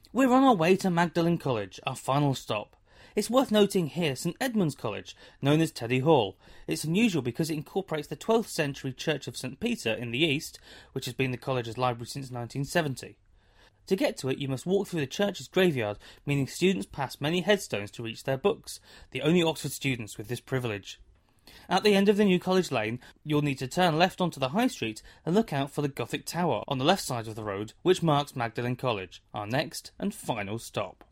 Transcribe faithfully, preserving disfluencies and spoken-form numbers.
We're on our way to Magdalen College, our final stop. It's worth noting here St Edmund's College, known as Teddy Hall. It's unusual because it incorporates the twelfth century Church of St Peter in the east, which has been the college's library since nineteen seventy. To get to it, you must walk through the church's graveyard, meaning students pass many headstones to reach their books, the only Oxford students with this privilege. At the end of the new College Lane, you'll need to turn left onto the High Street and look out for the Gothic Tower on the left side of the road, which marks Magdalen College, our next and final stop.